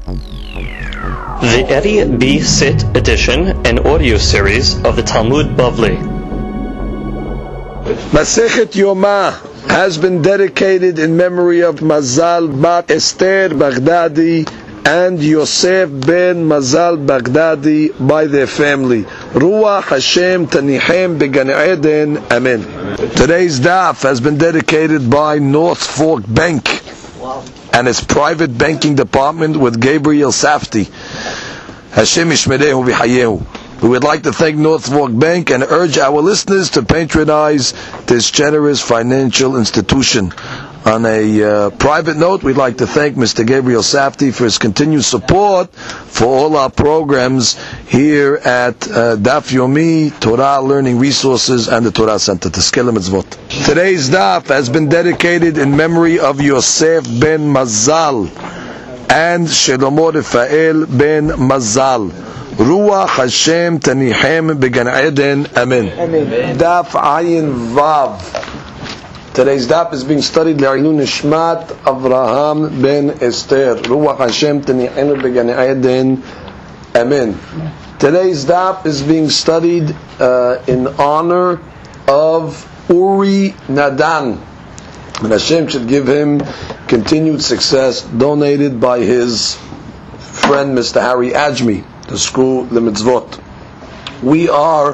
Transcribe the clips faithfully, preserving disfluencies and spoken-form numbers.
The Eddie B. Sit edition and audio series of the Talmud Bavli. Masechet Yoma has been dedicated in memory of Mazal Bat Esther Baghdadi and Yosef ben Mazal Baghdadi by their family. Ruach Hashem Tanihem Began Eden. Amen. Today's daf has been dedicated by North Fork Bank and its private banking department with Gabriel Safti. Hashem Yishmerehu v'Hayehu. We would like to thank North Fork Bank and urge our listeners to patronize this generous financial institution. On a uh, private note, we'd like to thank Mister Gabriel Safti for his continued support for all our programs here at uh, Daf Yomi, Torah Learning Resources, and the Torah Center. Teskelem Mitzvot. Today's Daf has been dedicated in memory of Yosef ben Mazal and Shlomo Rafael ben Mazal. Ruach Hashem Tanihem Began Eden. Amen. Daf Ayin Vav. Today's daf is being studied Le'ilun Nishmat Avraham ben Esther. Ruach Hashem Tanihem Began Eden. Amen. Today's daf is being studied uh, in honor of Uri Nadan. And Hashem should give him continued success, donated by his friend Mister Harry Ajmi, to School the Mitzvot. We are,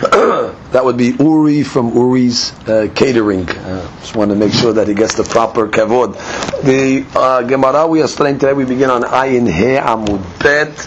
that would be Uri from Uri's uh, Catering. Uh, just want to make sure that he gets the proper kavod. The uh, Gemara we are studying today, we begin on Ayin He Amud Bet.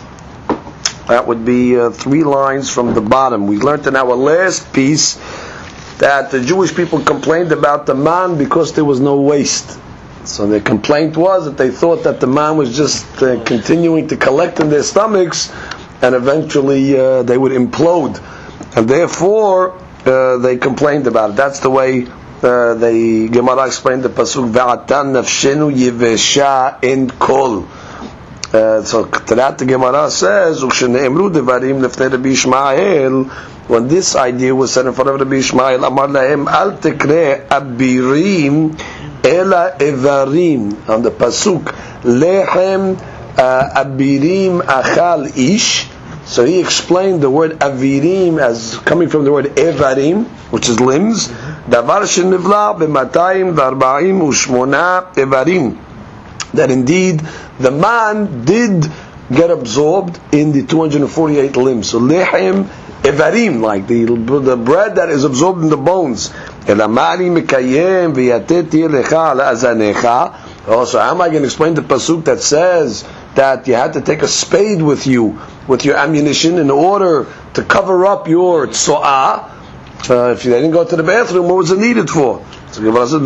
That would be uh, three lines from the bottom. We learned in our last piece that the Jewish people complained about the man because there was no waste. So their complaint was that they thought that the man was just uh, continuing to collect in their stomachs, and eventually uh, they would implode, and therefore uh, they complained about it. That's the way uh, the Gemara explained the pasuk V'atan nafshenu yivesha in kol. Uh, so to that the Gemara says U'shene'emru devarim lefnei Rabbi Ishmael. When this idea was said in front of Rabbi Ishmael, Amar lahem al tekre abirim ela evarim. On the pasuk lehem Uh, abirim achal ish. So he explained the word avirim as coming from the word evarim, which is limbs. Davar shenivla b'matayim v'arba'im u'shmona evarim. That indeed the man did get absorbed in the two hundred forty-eight limbs. So lehem evarim, like the the bread that is absorbed in the bones. Elamari mekayem v'yateti lecha ala azanecha. Also, how am I going to explain the pasuk that says that you had to take a spade with you, with your ammunition, in order to cover up your tso'ah? Uh, if you didn't go to the bathroom, what was it needed for? So he learns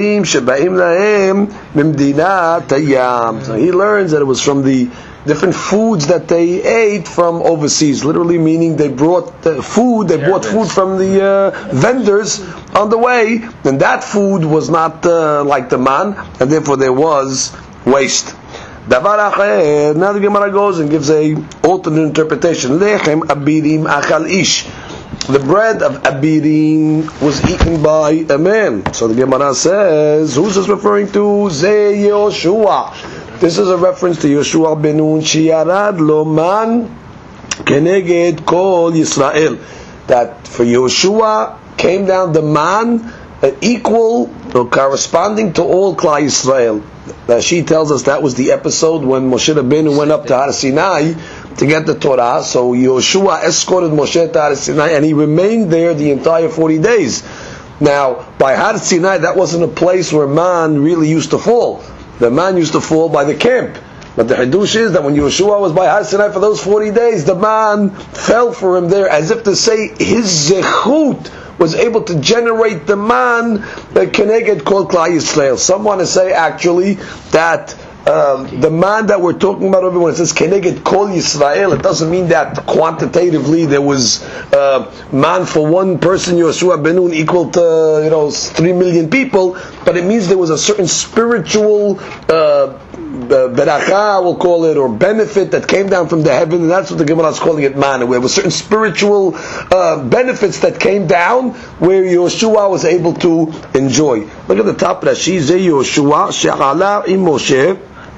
that it was from the different foods that they ate from overseas. Literally meaning they brought the food, they bought food from the uh, vendors on the way, and that food was not uh, like the man, and therefore there was waste. Davar acher. Now the Gemara goes and gives a alternate interpretation. Lechem abirim achal ish. The bread of abirim was eaten by a man. So the Gemara says, who's this referring to? Ze Yoshua. This is a reference to Yoshua ben Nun Shiyarad Loman Keneged Kol Yisrael. That for Yoshua came down the man uh, equal or corresponding to all Klal Yisrael. That she tells us that was the episode when Moshe Rabbeinu went up to Har Sinai to get the Torah. So Yoshua escorted Moshe to Har Sinai, and he remained there the entire forty days. Now, by Har Sinai, that wasn't a place where man really used to fall. The man used to fall by the camp. But the Hidush is that when Yeshua was by Har Sinai for those forty days, the man fell for him there, as if to say his zechut was able to generate the man that Keneged called Klal Yisrael. Some want to say actually that um, the man that we're talking about over when it says Keneged Kol Yisrael, it doesn't mean that quantitatively there was uh, man for one person, Yoshua ben Nun, equal to you know three million people, but it means there was a certain spiritual uh, beracha, we'll call it, or benefit that came down from the heaven, and that's what the Gemara is calling it manna. There were certain spiritual uh, benefits that came down where Yoshua was able to enjoy. Look at the top, Rashi, Ze Yoshua she'ala im Moshe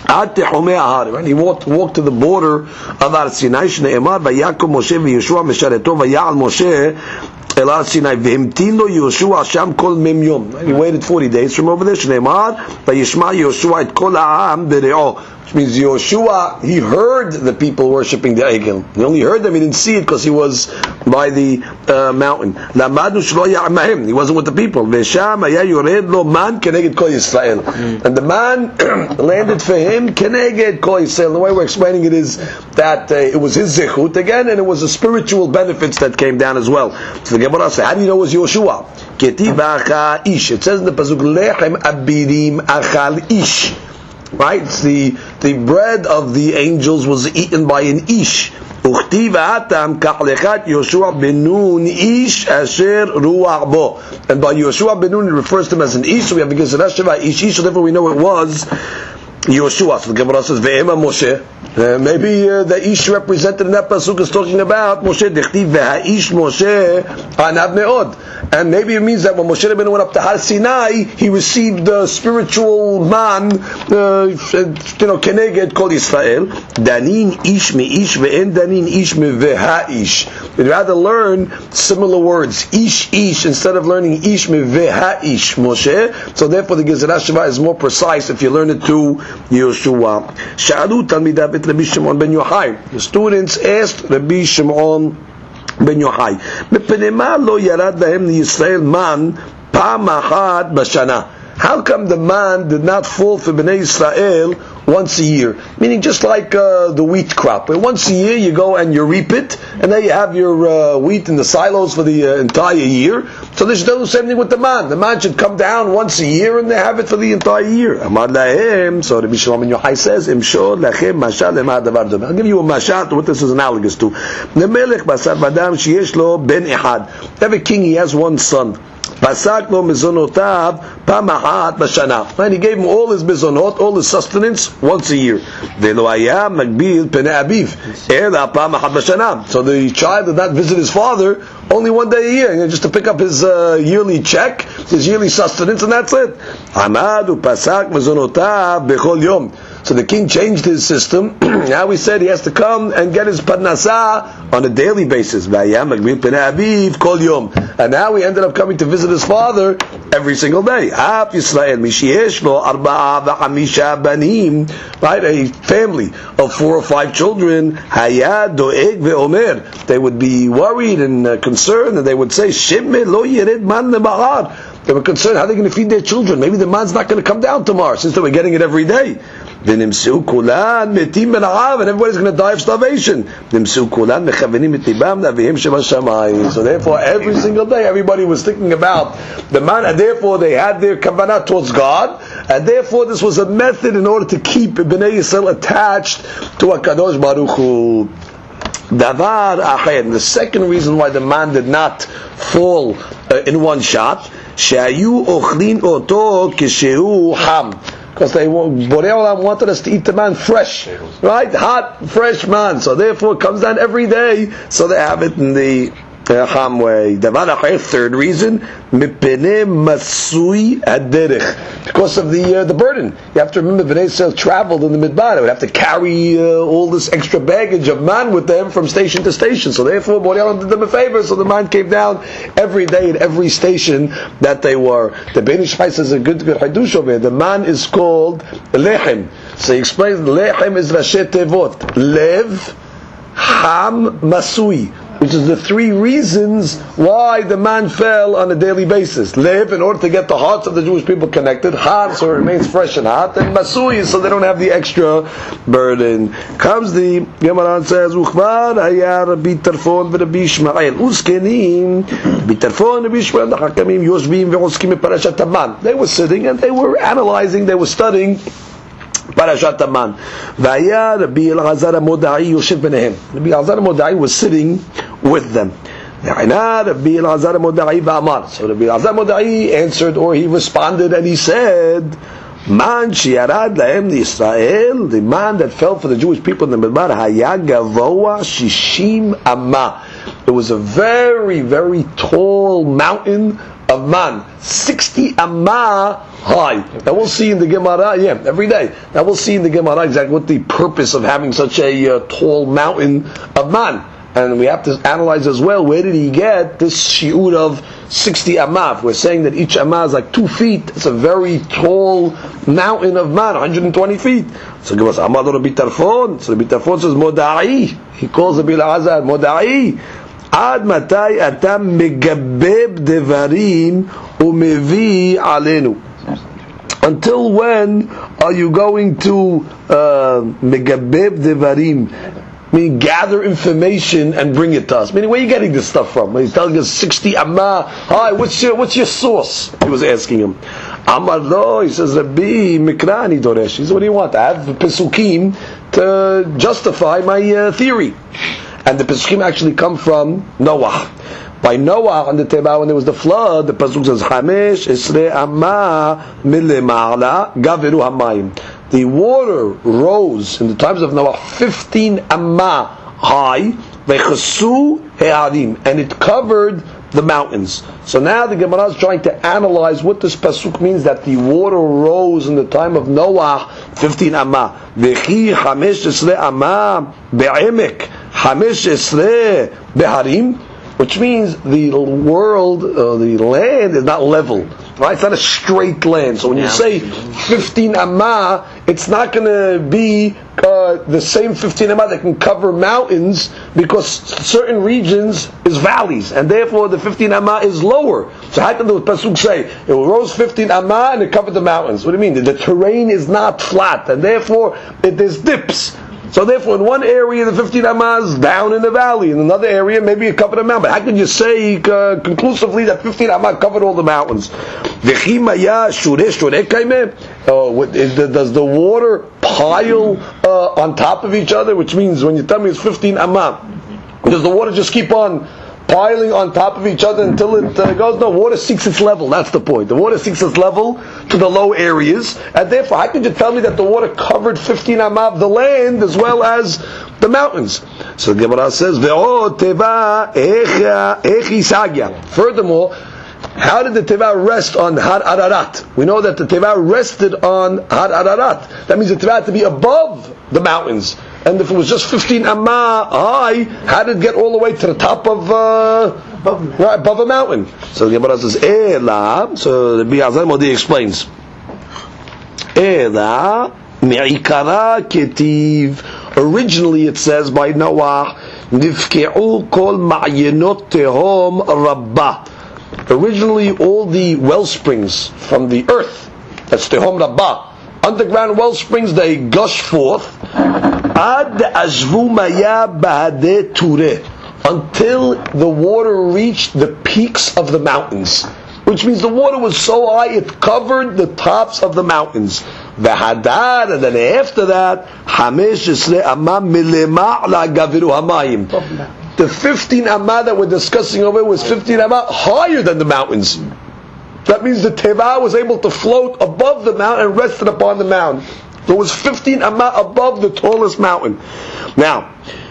And he walked, walked to the border of Har Sinai. Shneimar vayakom Moshe v'Yeshua meshareto vayal Moshe el Har Sinai v'himtin lo Yoshua sham kol mem yom. And he waited forty days from over there. Shneimar vayishma Yoshua et kol ha'am b're'o. Which means Yoshua, he heard the people worshiping the Egel. He only heard them, he didn't see it because he was by the uh, mountain. He wasn't with the people. And the man landed for him, Keneged Kol Yisrael. The way we're explaining it is that uh, it was his zichut again, and it was the spiritual benefits that came down as well. So the Gemara says, how do you know it was Yoshua? It says in the pasuk, Lechem abirim achal ish. Right? It's the the bread of the angels was eaten by an ish. Uchtiva kachlechat Yoshua ben Nun ish asher ruach bo. And by Yoshua ben Nun it refers to him as an ish. So we have the Gezerah Sheva ish ish. So therefore we know it was Yoshua. So the Gemara says ve'ema Moshe. Uh, maybe uh, the ish represented in that pasuk is talking about Moshe. Dechtiv ve'ha'ish Moshe anav me'od. And maybe it means that when Moshe Rabbeinu went up to Har Sinai, he received the spiritual man, uh, you know, Keneged Kol Yisrael. Danin ish mi ish ve'en danin ish mi ve'ha'ish. We'd rather learn similar words, ish ish, instead of learning ish mi ve'ha'ish Moshe. So therefore the Gezerah Sheva is more precise if you learn it to Yoshua. Sha'alu Talmidav et Rabbi Shimon ben Yochai. The students asked Rabbi Shimon ben Yochai, מפני lo yarad lahem Yisrael man פעם אחת בשנה. How come the man did not fall for Bnei Israel once a year? Meaning just like uh, the wheat crop. Where once a year you go and you reap it, and then you have your uh, wheat in the silos for the uh, entire year. So they should do the same thing with the man. The man should come down once a year and they have it for the entire year. Amar lahem, so Rabbi Shimon ben Yochai says, Imshor lachem mashal lema davar dom. I'll give you a mashal to what this is analogous to. Nemelech basar vadam sheyesh lo ben ehad. Every king, he has one son. Pasak lo mizonotav pam achat b'shana. And he gave him all his mizonot, all his sustenance, once a year. Ve'lo haya magbil penei aviv ela pam achat b'shana. So the child did not visit his father only one day a year, you know, just to pick up his uh, yearly check, his yearly sustenance, and that's it. Hamad upasak mizonotav bechol yom. So the king changed his system. Now he said he has to come and get his parnasah on a daily basis. And now he ended up coming to visit his father every single day. Right? A family of four or five children, they would be worried and uh, concerned, and they would say, they were concerned, how are they going to feed their children? Maybe the man's not going to come down tomorrow, since they were getting it every day. And everybody's going to die of starvation. So therefore, every single day, everybody was thinking about the man, and therefore they had their kavanah towards God, and therefore this was a method in order to keep Bnei Yisrael attached to HaKadosh Baruch Hu. Davar acher. The second reason why the man did not fall uh, in one shot, shehayu ochlin oto kishehu ham. Because they Borei Olam wanted us to eat the man fresh, right? Hot, fresh man. So therefore it comes down every day, so they have it in the uh, ham way. Third reason, mipene masui aderech. Because of the uh, the burden. You have to remember, Bnei Yisrael traveled in the Midbar. They would have to carry uh, all this extra baggage of man with them from station to station. So therefore, Borei Olam did them a favor. So the man came down every day at every station that they were. The Ben Ish Chai says a good good hadush over here. The man is called Lechem. So he explains, Lechem is Rashi Tevot. Lev, Ham, Masui. Which is the three reasons why the man fell on a daily basis. Lev, in order to get the hearts of the Jewish people connected. Ham, so it remains fresh and hot. And Masui, so they don't have the extra burden. Comes the Gemara and says, Uchvar haya Rabbi Tarfon v'Rabbi Ishmael. Uskenim, Rabbi Tarfon and Rabbi Ishmael, the Hakamim, Yoshvim ve'oskim parashat Haman. They were sitting and they were analyzing, they were studying Parashat Haman. Vaya Rabbi Elazar HaModai Yosef Benehem. Rabbi Elazar HaModai was sitting with them. Rabbi Elazar HaModai v'amar. So Rabbi Elazar HaModai answered, or he responded, and he said, Man shi'arad lahem Yisrael, the man that fell for the Jewish people in the Midbar, haya gavoa shishim amma. It was a very, very tall mountain of man, sixty amma high. Now we'll see in the Gemara, yeah, every day. Now we'll see in the Gemara exactly what the purpose of having such a uh, tall mountain of man. And we have to analyze as well, where did he get this shi'ur of sixty amma? We're saying that each amma is like two feet. It's a very tall mountain of man, one hundred twenty feet. So give us Amad Rabbi Tarfon. So Rabbi Tarfon says, Moda'i. He calls Rabbi Elazar, Moda'i. Ad matai atam megabeb devarim umevi alenu. Until when are you going to uh, megabeb devarim? Meaning gather information and bring it to us. Meaning, where are you getting this stuff from? He's telling us sixty amma. Hi, what's your what's your source? He was asking him. Amar lo, he says, Rabbi Mikrani Doresh. He says, what do you want? I have pesukim to justify my uh, theory. And the pesukim actually come from Noah. By Noah on the Teva, when there was the flood, the pasuk says, Hamesh esre amma milema'ala gaveru hamayim. The water rose in the times of Noah fifteen amma high, vechasu he'arim, and it covered the mountains. So now the Gemara is trying to analyze what this pasuk means, that the water rose in the time of Noah fifteen amma. Vechi hamesh esre amma be'emek, hamesh esre be'harim, which means the world, uh, the land is not level. Right? It's not a straight land. So when you say fifteen amma, it's not going to be uh, the same fifteen amma that can cover mountains, because certain regions is valleys, and therefore the fifteen amma is lower. So how can the pasuk say it rose fifteen amma and it covered the mountains? What do you mean? The terrain is not flat, and therefore it, there's dips. So therefore, in one area, the fifteen amma is down in the valley. In another area, maybe it covered a mountain. But how can you say uh, conclusively that fifteen amma covered all the mountains? Uh, does the water pile uh, on top of each other? Which means, when you tell me it's fifteen amma, does the water just keep on piling on top of each other until it uh, goes? No, water seeks its level. That's the point. The water seeks its level to the low areas, and therefore, how could you tell me that the water covered fifteen amma of the land as well as the mountains? So the Gemara says, "Ve'o teva echi sagya." Furthermore, how did the teva rest on Har Ararat? We know that the teva rested on Har Ararat. That means the teva had to be above the mountains. And if it was just fifteen amma high, how did it get all the way to the top of uh, above, right, above a mountain? So the Gemara says, "Ela." So the Bi'azal Modi explains, "Ela me'ikara ketiv." Originally, it says by Noah, "Nifke'u kol ma'yenot tehom rabbah." Originally, all the well springs from the earth, that's tehom rabbah, underground well springs, they gush forth ad azvu maya ba'ade ture, until the water reached the peaks of the mountains, which means the water was so high it covered the tops of the mountains. V'hadar, and then after that, hamesh esre amma milema'la gaviru hamayim. The fifteen amma that we're discussing over was fifteen amma higher than the mountains. That means the teva was able to float above the mountain and rested upon the mountain. There was fifteen amma above the tallest mountain. Now,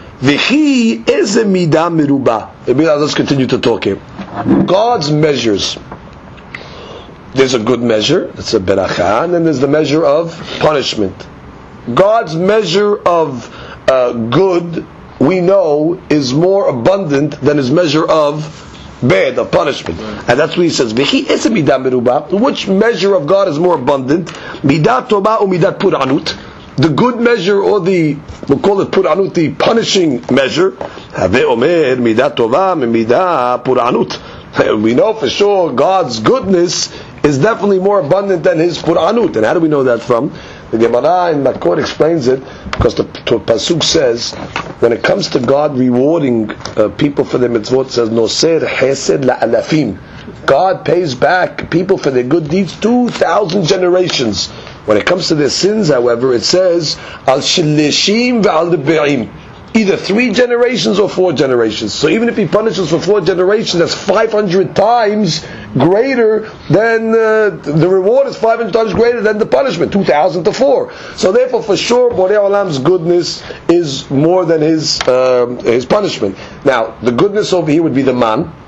v'hi is a midah miruba. Let's continue to talk here. God's measures. There's a good measure, that's a beracha, and then there's the measure of punishment. God's measure of uh, good, we know, is more abundant than his measure of bad, of punishment. And that's what he says. V'chi is a midah miruba. Which measure of God is more abundant? Midat tova or midat puranut? The good measure, or the, we'll call it puranut, the punishing measure. Have omer midat tova midah puranut. We know for sure God's goodness is definitely more abundant than his puranut. And how do we know that from? The Gemara in Makor explains it, because the pasuk says, when it comes to God rewarding uh, people for their mitzvot, it says noser hesed la'alafim. God pays back people for their good deeds two thousand generations. When it comes to their sins, however, it says al shilishim ve'al debe'im, either three generations or four generations. So even if he punishes for four generations, that's five hundred times greater than uh, the reward is five hundred times greater than the punishment, two thousand to four. So therefore, for sure, Borei Olam's goodness is more than his uh, his punishment. Now, the goodness over here would be the man,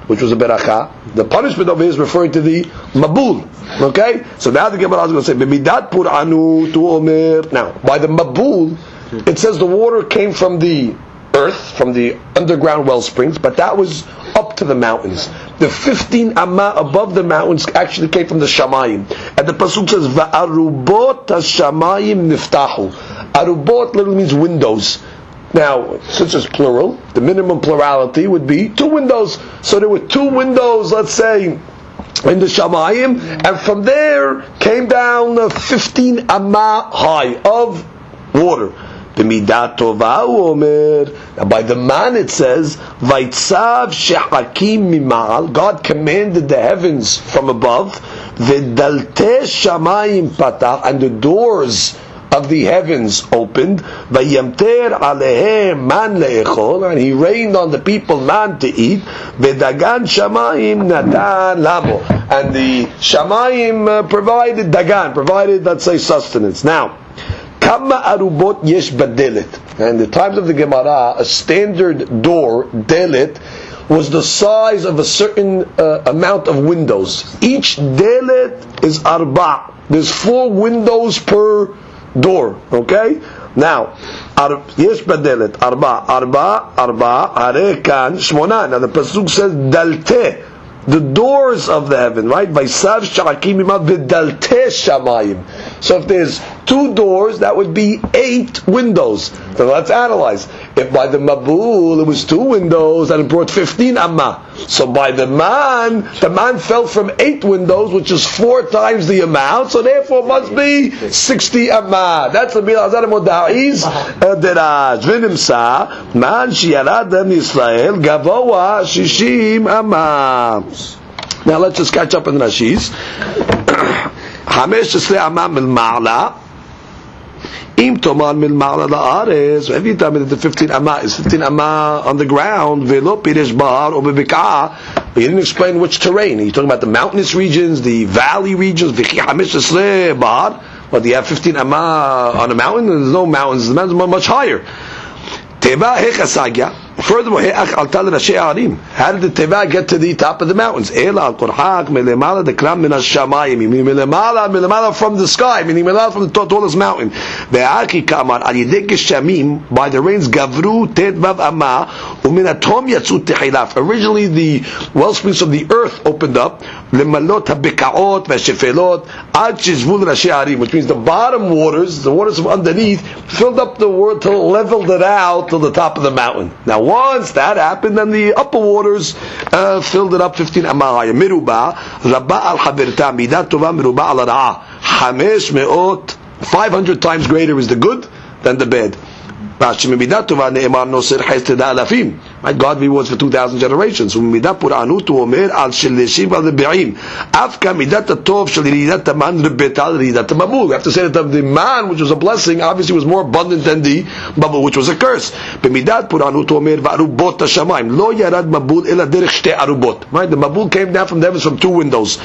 which was a beracha. The punishment over here is referring to the mabul. Okay? So now the Gemara is going to say, B'midat pur'anu tu omer. Now, by the mabul, it says the water came from the earth, from the underground well springs, but that was up to the mountains. The fifteen amma above the mountains actually came from the shamayim. And the pasuk says, Va'arubot ha-shamayim niftahu. Arubot literally means windows. Now, since it's plural, the minimum plurality would be two windows. So there were two windows, let's say, in the shamayim, and from there came down uh, fifteen amma high of water. B'midat tova omer. Now by the man it says, Vaitzav shehakim mimal. God commanded the heavens from above. V'dalte shamayim patach, and the doors of the heavens opened. Vayamter alehem man leechol, and he rained on the people man to eat. V'dagan shamayim natan lamo, and the shamayim uh, provided dagan, provided, let's say, sustenance. Now, Kama arubot yesh badelet. And in the times of the Gemara, a standard door, delet, was the size of a certain uh, amount of windows. Each delet is arba. There's four windows per door. Okay? Now, yesh badelet, arba, arba, arba, harekan, shmona. Now the pasuk says dalte, the doors of the heaven, right? Vaysav sha'akim imad v'dalte shamayim. So if there's two doors, that would be eight windows. So let's analyze. If by the mabul it was two windows, and it brought fifteen amma. So by the man, the man fell from eight windows, which is four times the amount. So therefore it must be sixty amma. That's the Bil Hazar Moda'iz Deraj. V'nimsa man shiyaradem Yisrael gavoa shishim amma. Now let's just catch up in Rashi's. Hamesh esrei amma mil ma'ala. Im tomar mil ma'ala la'aretz. Every time that the fifteen amma is fifteen amma on the ground, velo piresh bahar or bebekah. He didn't explain which terrain. He's talking about the mountainous regions, the valley regions. V'chi hamesh esrei bahar. But do you have fifteen amma on a mountain? There's no mountains. The mountains are much higher. Teva hechasagya. Furthermore, how did the teva get to the top of the mountains? From the sky, meaning from the tallest mountain. By the rains, originally the well springs of the earth opened up, which means the bottom waters, the waters from underneath, filled up the world till leveled it out to the top of the mountain. Now, once that happened, then the upper waters uh, filled it up fifteen amah. Miruba, rabba al haverta, midat tova miruba al ra'a. Hamesh me'ot, five hundred times greater is the good than the bad. Right, God rewards for two thousand generations. So we have to say that the man, which was a blessing, obviously was more abundant than the bubble, which was a curse. Right, the mabul came down from the heavens from two windows.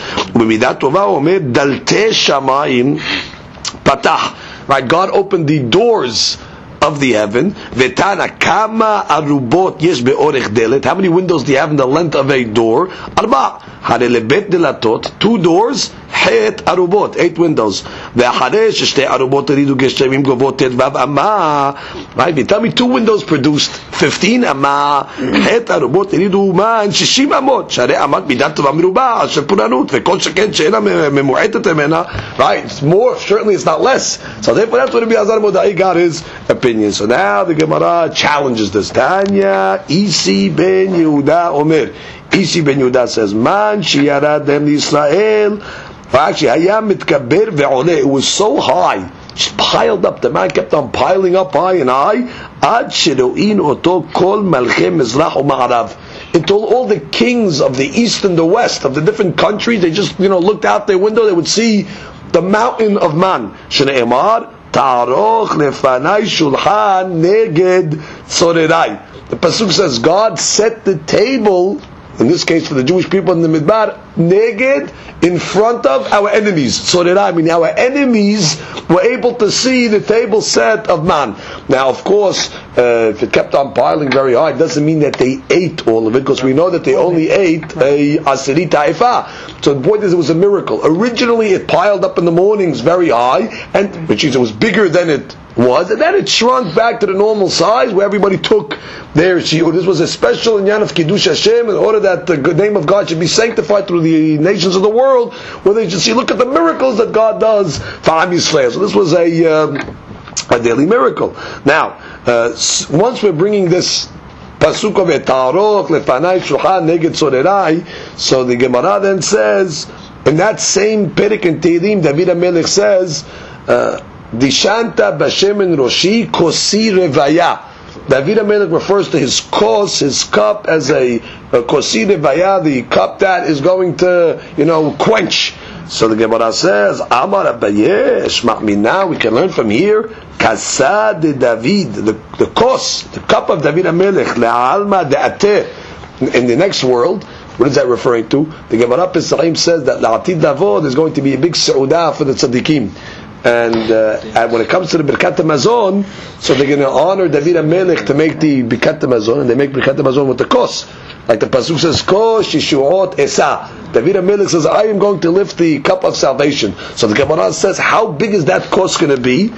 Right, God opened the doors of the heaven. Vetana kama arubot yesh beorech delet. How many windows do you have in the length of a door? Arba. Harelebet delatot. Two doors. Het arubot. Eight windows. Ve'acharesh shte arubot eridu geshemim govot tet vav amma. Right? You tell me two windows produced fifteen amma. Het arubot eridu man shishim amot. Share amat midat tova miruba asher puranut. Ve'kol sheken she'ena memu'etet emena. Right? It's more. Certainly, it's not less. So therefore, that's what Rabbi Hazar Moda'i got his opinion. So now the Gemara challenges this. Tanya Isi ben Yehuda Omer. Isi ben Yehuda says, Man shiyarad dem Yisrael. Actually, hayam mitkaber ve'oleh. It was so high, just piled up. The man kept on piling up high and high. Ad shero'in oto kol malchei mizrach u'ma'arav. Until all the kings of the east and the west of the different countries, they just, you know, looked out their window. They would see the mountain of Man. Shne'emar Ta'aroch lefanai shulchan neged sorerai. The pasuk says God set the table in this case for the Jewish people in the Midbar, neged, in front of our enemies. So did I. I mean, our enemies were able to see the table set of man. Now, of course, uh, if it kept on piling very high, it doesn't mean that they ate all of it, because we know that they only ate a asiri ta'ifa. So the point is, it was a miracle. Originally, it piled up in the mornings very high, and which means it was bigger than it was, and then it shrunk back to the normal size where everybody took their shiur. This was a special inyan of Kiddush Hashem, in order that the good name of God should be sanctified through the nations of the world, where they should see, look at the miracles that God does for Am Yisrael. So this was a um, a daily miracle. Now, uh, once we're bringing this pasuk of etaroch lefanai shulchan neged sorerai, so the Gemara then says, in that same Perek in Tehillim, David HaMelech says, uh, Dishanta b'shemen roshi kosi revaya. David HaMelech refers to his kos, his cup, as a, a kosi revaya, the cup that is going to, you know, quench. So the Gemara says, Amar Abaye, Shma' Mina, we can learn from here, Kasa de David, the, the kos, the cup of David HaMelech, le'alma de'ateh. In the next world, what is that referring to? The Gemara Pesachim says that la'atid davod is going to be a big seudah for the tzaddikim. And, uh, and when it comes to the Birkat HaMazon, so they're going to honor David HaMelech to make the Birkat HaMazon, and they make Birkat HaMazon with the kos. Like the pasuk says, kos yeshuot esa. David HaMelech says, I am going to lift the cup of salvation. So the Gemara says, how big is that kos going to be?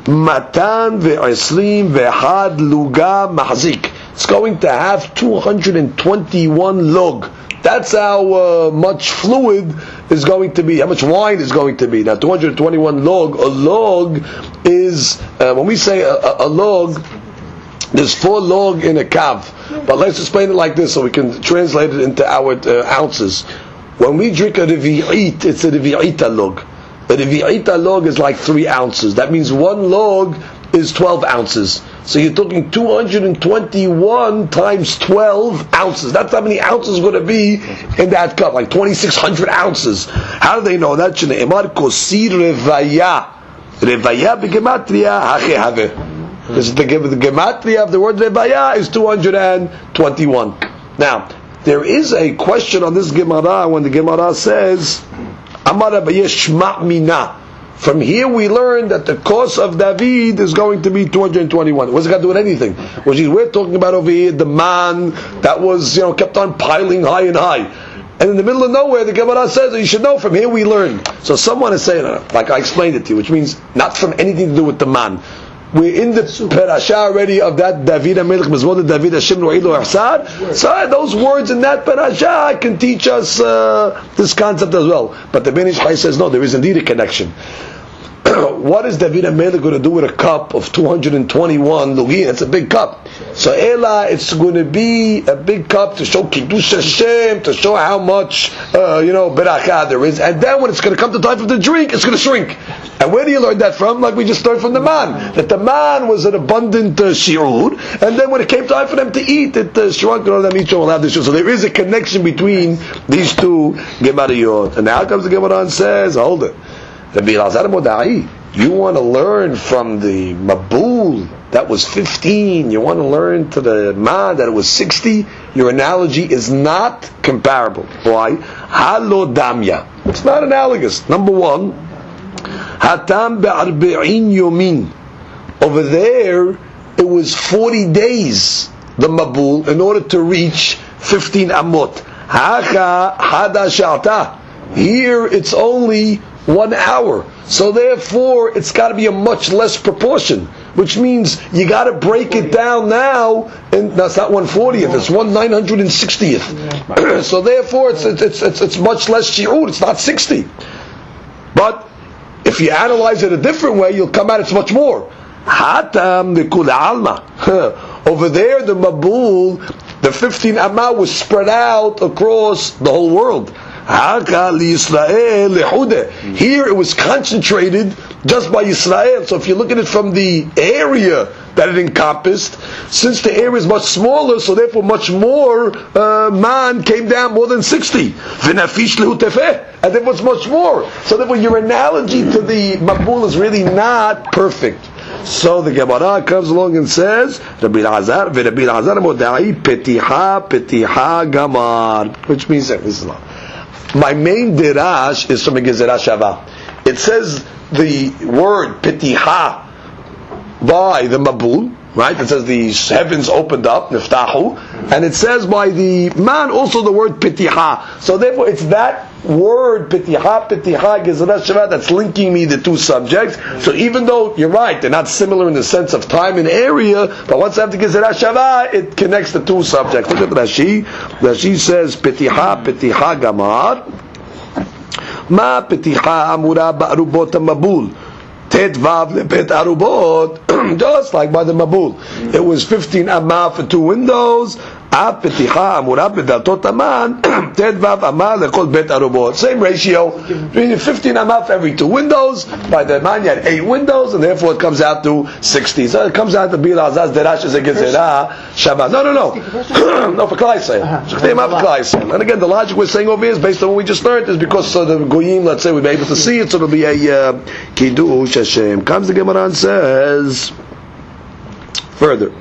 Matan ve'esrim ve'had luga mahzik. It's going to have two hundred twenty-one log. That's how uh, much fluid is going to be, how much wine is going to be. Now, two hundred twenty-one log, a log is, uh, when we say a, a, a log, there's four log in a kav. But let's explain it like this so we can translate it into our uh, ounces. When we drink a revi'it, it's a revi'ita log. A revi'ita log is like three ounces. That means one log is twelve ounces. So you're talking two hundred twenty-one times twelve ounces. That's how many ounces going to be in that cup, like twenty-six hundred ounces. How do they know that? Shneimar kosi revaya. Revaya b'gematria hache have. This is the, the gematria of the word revaya is two hundred twenty-one. Now, there is a question on this Gemara when the Gemara says, Amar Abaye shma' mina. From here we learn that the kos of David is going to be two hundred twenty-one. What's it got to do with anything? Which is, we're talking about over here the man that was, you know, kept on piling high and high. And in the middle of nowhere, the Gemara says that you should know from here we learn. So someone is saying, like I explained it to you, which means not from anything to do with the man. We're in the parasha already of that David HaMelech Mizmor David Hashem Ro'ilu Ahsad. So those words in that parasha can teach us uh, this concept as well. But the Ben Ish Chai says no, there is indeed a connection. What is David HaMelech going to do with a cup of two hundred twenty-one lugin? It's a big cup. So Ela, it's going to be a big cup to show Kiddush Hashem, to show how much, uh, you know, berakah there is. And then when it's going to come to time for the drink, it's going to shrink. And where do you learn that from? Like we just learned from the man. That the man was an abundant uh, shi'ur, and then when it came time for them to eat, it uh, shrunk, and all them each will have this. So there is a connection between these two Gemariyot. And now comes the Gemara and says, hold it. Rabbi Elazar Modai, you want to learn from the Mabul that was fifteen, you want to learn to the man that it was sixty, your analogy is not comparable. Why? Halo damya. It's not analogous. Number one, Hatam be'arbe'in yomin. Over there, it was forty days, the Mabul, in order to reach fifteen amot. Haka hada sha'ata. Here, it's only one hour. So therefore, it's got to be a much less proportion, which means you got to break it down now, and that's not one fortieth, it's one nine hundred sixtieth. So therefore, it's, it's, it's, it's much less shi'ur, it's not sixty. But if you analyze it a different way, you'll come out, it's much more. Hatam nikul alma. Over there, the Mabul, the fifteen Amma was spread out across the whole world. Here it was concentrated just by Yisrael. So if you look at it from the area that it encompassed, since the area is much smaller, so therefore much more uh, man came down, more than sixty. And therefore it's much more. So therefore your analogy to the Mabul is really not perfect. So the Gemara comes along and says, Rabbi Elazar, Rabbi Elazar modai petiha petiha gamar, which means that this is not. My main dirash is from a Gezerah Shava. It says the word petiha by the Mabul, right? It says the heavens opened up, niftahu, and it says by the man also the word petiha. So therefore, it's that word petiha, petiha, Gezerah Shava that's linking me the two subjects. So even though you're right, they're not similar in the sense of time and area, but once I have the Gezerah Shava, it connects the two subjects. Look at Rashi. Rashi says petiha, petiha gamar. Ma petiha amura ba'arubot mabul. Tet vav lepet arubot, just like by the Mabul. It was fifteen amah for two windows. Ab peticha amura b'daltot aman. Tet vav amah lekol bet arubot. Same ratio. Meaning fifteen amah for every two windows. By the man you had eight windows, and therefore it comes out to sixty. So it comes out to be Azaz derash as a gezerah Shabbat. No, no, no, no for Klal Yisrael. And again, the logic we're saying over here is based on what we just learned. Is because so the goyim, let's say, we'll be able to see it, so it'll be a uh, kiddush Hashem. Comes the Gemara and says further.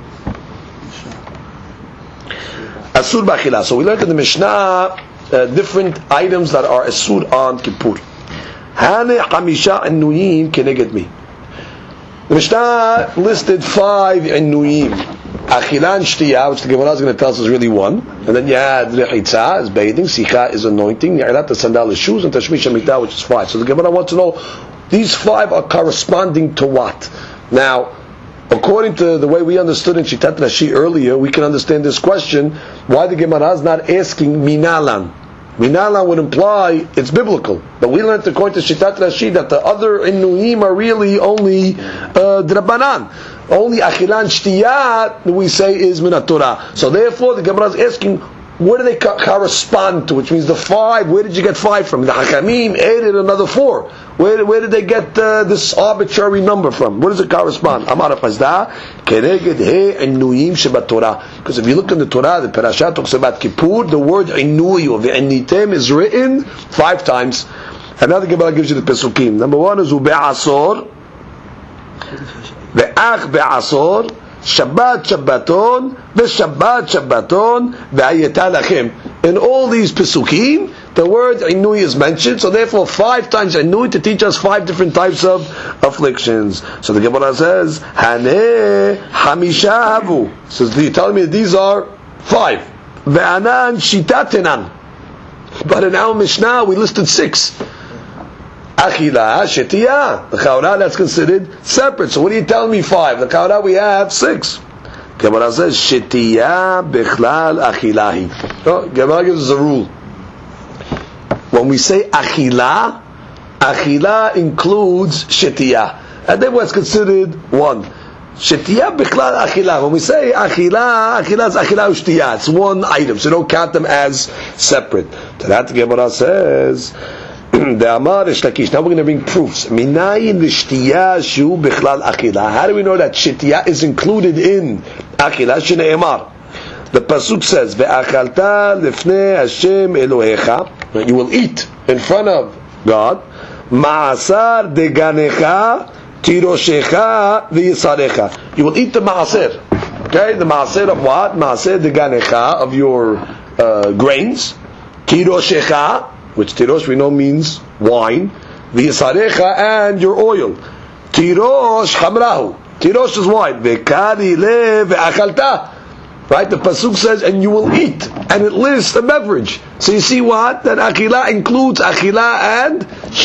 Asur b'achila. So we learned in the Mishnah uh, different items that are asur on Kippur. Hane hamisha inuyim keneged mi. The Mishnah listed five inuyim. Achila and shtiyah, which the Gemara is going to tell us is really one. And then you had rechitza is bathing, sikha is anointing, ya'ilat the sandal is shoes, and tashmish hamitah, which is five. So the Gemara wants to know these five are corresponding to what? Now, according to the way we understood in Shitat Rashi earlier, we can understand this question, why the Gemara is not asking minalan. Minalan would imply it's biblical. But we learned according to Shitat Rashi that the other inuyim are really only uh, drabanan. Only achilan shtiyah, we say, is minat Torah. So therefore the Gemara is asking, where do they co- correspond to? Which means the five, where did you get five from? The Hakamim added another four. Where, where did they get uh, this arbitrary number from? Where does it correspond? Amar Fazda, Kereged he inuyim shebat Torah. Because if you look in the Torah, the Parashat talks about Kippur, the word inuy or ve'enitem is written five times. Another Gemara gives you the Pesukim. Number one is ube'asor, ve'ach be'asor, Shabbat Shabbaton, Shabbat Shabbaton, V'ayeta lachem. In all these Pesukim, the word Inui is mentioned, so therefore five times Inui to teach us five different types of afflictions. So the Gemara says, Haneh Hamisha Havu. Says, do you tell me that these are five? Ve'anan Shitatenan. But in our Mishnah we listed six. Achila, Shetiyah. The Chaura, that's considered separate. So what do you tell me five? The Chaura we have six. Gemara says, Shetiyah Bechlal Achilahi. Oh, Gemara gives us a rule. When we say Achila, Achila includes Shetiyah. And then what's considered one. Shetiyah Bechlal Achila. When we say Achila, Achila is Achila Ushtiyah. It's one item. So don't count them as separate. So that Gemara says, the Amar Rish Lakish. Now we're going to bring proofs. Minayin v'shtiyah shu bichlal achila. How do we know that shtiyah is included in achila? Shneimar. The pasuk says, "Ve'achalta lifnei Hashem Elohecha." You will eat in front of God. Ma'asar deganecha tiroshecha v'yisarecha. You will eat the ma'aser. Okay, the ma'aser of what? Ma'aser deganecha, of your uh, grains. Tiroshecha, which tirosh we know means wine, v'yisarecha, and your oil. Tirosh chamrahu. Tirosh is wine. V'kari le ve'achalta. Right? The pasuk says, and you will eat, and it lists a beverage. So you see what? That achila includes achila and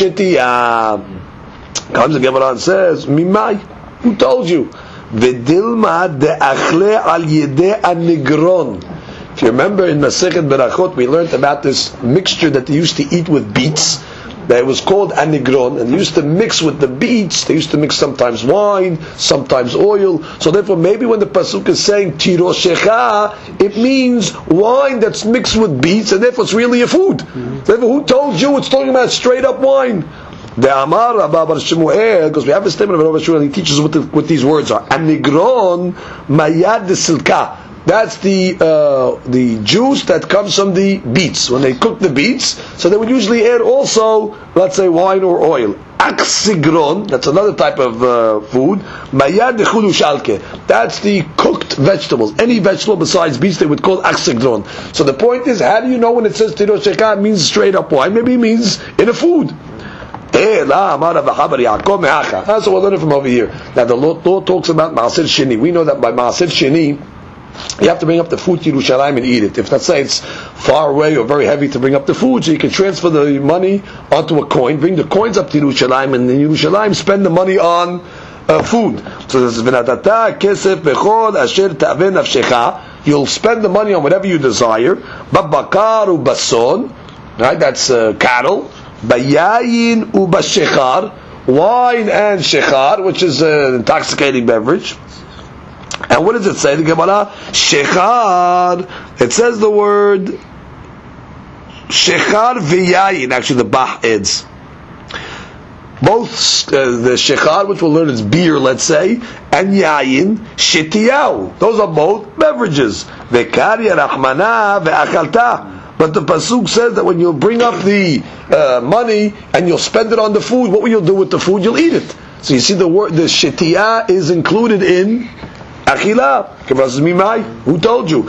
shetiyah. Comes the Gemara and says, Mimai, who told you? V'dilma de'achle al yedei anigron. If you remember in Masechet Berachot, we learned about this mixture that they used to eat with beets. That was called anigron, and they used to mix with the beets. They used to mix sometimes wine, sometimes oil. So therefore, maybe when the pasuk is saying tiroshecha, it means wine that's mixed with beets, and therefore it's really a food. Mm-hmm. Therefore, who told you it's talking about straight up wine? The Amar Rabba Bar Shemuel, because we have a statement of Rabba Shemuel, and he teaches what, the, what these words are. Anigron mayad de silka. That's the uh, the juice that comes from the beets. When they cook the beets, so they would usually add also, let's say, wine or oil. Aksigron, that's another type of uh, food. Mayad dechulu shalke. That's the cooked vegetables. Any vegetable besides beets they would call aksigron. So the point is, how do you know when it says tirosh shechar it means straight up wine? Maybe it means in a food. Eh, la amara v'chabar Yaakov me'acha. That's what we're learning from over here. Now the law, law talks about Maaser Sheni. We know that by Maaser Sheni, you have to bring up the food to Yerushalayim and eat it. If let's say it's far away or very heavy to bring up the food, so you can transfer the money onto a coin, bring the coins up to Yerushalayim, and in Yerushalayim spend the money on uh, food. So this is v'natata kesef bechol asher ta'aveh nafshecha. You'll spend the money on whatever you desire. Babakar ubason, right? That's uh, cattle. Bayayin ubashechar, wine and shechar, which is an intoxicating beverage. And what does it say? The Gemara, shechar. It says the word shechar v'yayin. Actually, the bah adds both uh, the shechar, which we'll learn is beer, let's say, and yayin shitiyau. Those are both beverages. V'karya rachmana ve'achalta. But the pasuk says that when you bring up the uh, money and you'll spend it on the food, what will you do with the food? You'll eat it. So you see the word, the shitiyah is included in Achila. Who told you?